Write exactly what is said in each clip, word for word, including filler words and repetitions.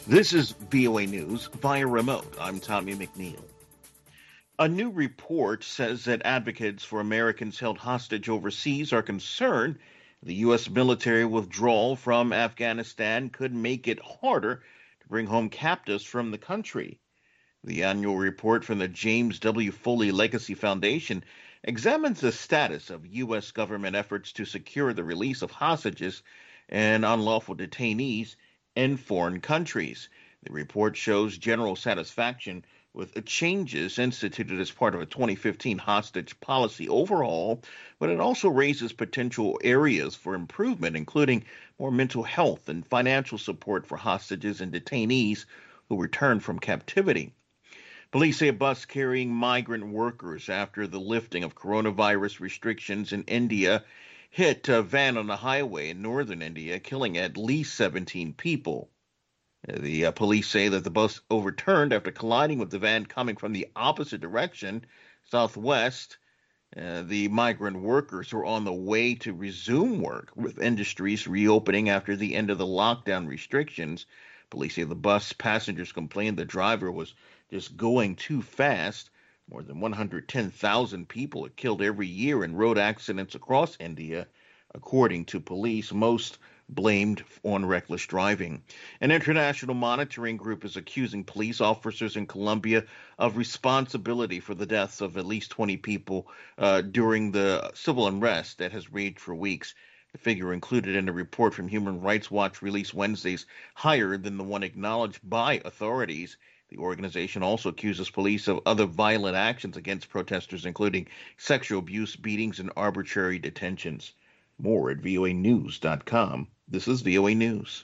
This is V O A News via remote. I'm Tommy McNeil. A new report says that advocates for Americans held hostage overseas are concerned the U S military withdrawal from Afghanistan could make it harder to bring home captives from the country. The annual report from the James W. Foley Legacy Foundation examines the status of U S government efforts to secure the release of hostages and unlawful detainees in foreign countries. The report shows general satisfaction with changes instituted as part of a twenty fifteen hostage policy overhaul, but it also raises potential areas for improvement, including more mental health and financial support for hostages and detainees who return from captivity. Police say a bus carrying migrant workers after the lifting of coronavirus restrictions in India hit a van on a highway in northern India, killing at least seventeen people. The uh, police say that the bus overturned after colliding with the van coming from the opposite direction, southwest. Uh, the migrant workers were on the way to resume work, with industries reopening after the end of the lockdown restrictions. Police say the bus passengers complained the driver was just going too fast. More than one hundred ten thousand people are killed every year in road accidents across India, according to police, most blamed on reckless driving. An international monitoring group is accusing police officers in Colombia of responsibility for the deaths of at least twenty people uh, during the civil unrest that has raged for weeks. The figure included in a report from Human Rights Watch released Wednesday is higher than the one acknowledged by authorities. The organization also accuses police of other violent actions against protesters, including sexual abuse, beatings, and arbitrary detentions. More at V O A news dot com. This is V O A News.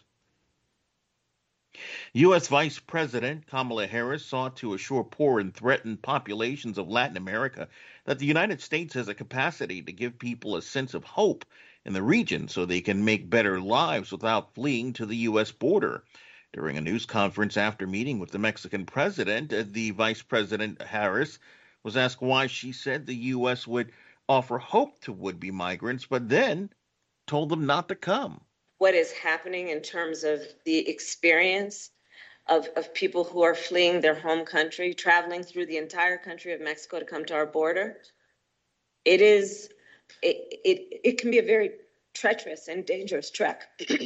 U S. Vice President Kamala Harris sought to assure poor and threatened populations of Latin America that the United States has a capacity to give people a sense of hope in the region so they can make better lives without fleeing to the U S border. During a news conference after meeting with the Mexican president, the Vice President Harris was asked why she said the U S would offer hope to would-be migrants, but then told them not to come. What is happening in terms of the experience of, of people who are fleeing their home country, traveling through the entire country of Mexico to come to our border, it is, it, it, it can be a very treacherous and dangerous trek.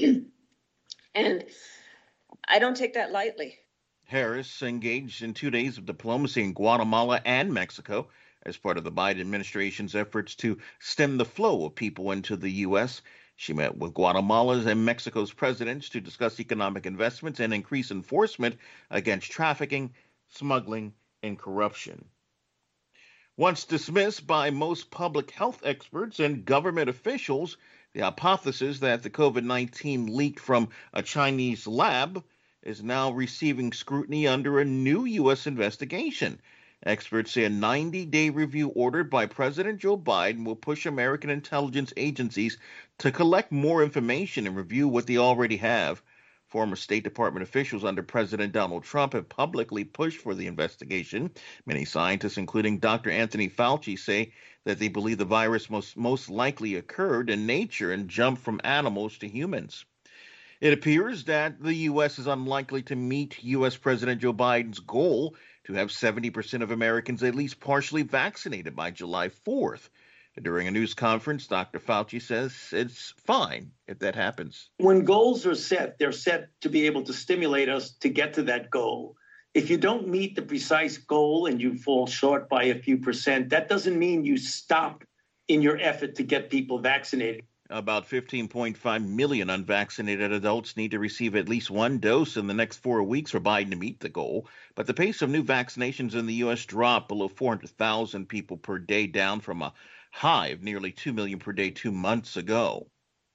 And I don't take that lightly. Harris engaged in two days of diplomacy in Guatemala and Mexico as part of the Biden administration's efforts to stem the flow of people into the U S. She met with Guatemala's and Mexico's presidents to discuss economic investments and increase enforcement against trafficking, smuggling, and corruption. Once dismissed by most public health experts and government officials, the hypothesis that the COVID nineteen leaked from a Chinese lab is now receiving scrutiny under a new U S investigation. Experts say a ninety-day review ordered by President Joe Biden will push American intelligence agencies to collect more information and review what they already have. Former State Department officials under President Donald Trump have publicly pushed for the investigation. Many scientists, including Doctor Anthony Fauci, say that they believe the virus most, most likely occurred in nature and jumped from animals to humans. It appears that the U S is unlikely to meet U S. President Joe Biden's goal to have seventy percent of Americans at least partially vaccinated by July fourth. During a news conference, Doctor Fauci says it's fine if that happens. When goals are set, they're set to be able to stimulate us to get to that goal. If you don't meet the precise goal and you fall short by a few percent, that doesn't mean you stop in your effort to get people vaccinated. About fifteen point five million unvaccinated adults need to receive at least one dose in the next four weeks for Biden to meet the goal. But the pace of new vaccinations in the U S dropped below four hundred thousand people per day, down from a high of nearly two million per day two months ago.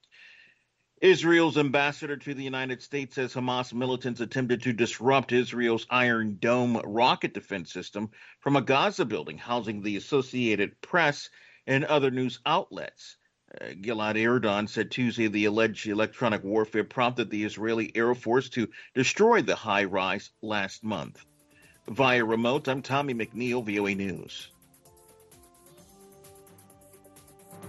Israel's ambassador to the United States says Hamas militants attempted to disrupt Israel's Iron Dome rocket defense system from a Gaza building housing the Associated Press and other news outlets. Uh, Gilad Erdan said Tuesday the alleged electronic warfare prompted the Israeli Air Force to destroy the high rise last month. Via remote, I'm Tommy McNeil, V O A News.